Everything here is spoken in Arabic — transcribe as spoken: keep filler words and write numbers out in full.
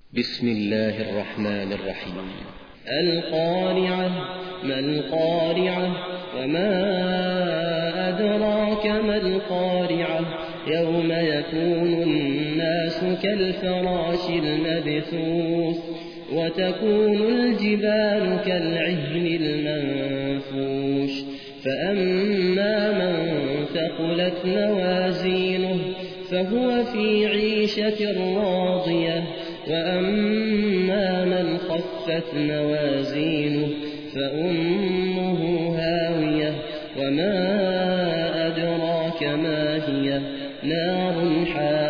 بسم الله الرحمن الرحيم. القارعة. ما القارعة؟ وما أدراك ما القارعة؟ يوم يكون الناس كالفراش المبثوث وتكون الجبال كالعهن المنفوش فأما من ثقلت موازينه فهو في عيشة راضية وأما من خفت موازينه فأمه هاوية وما أدراك ما هي نار حامية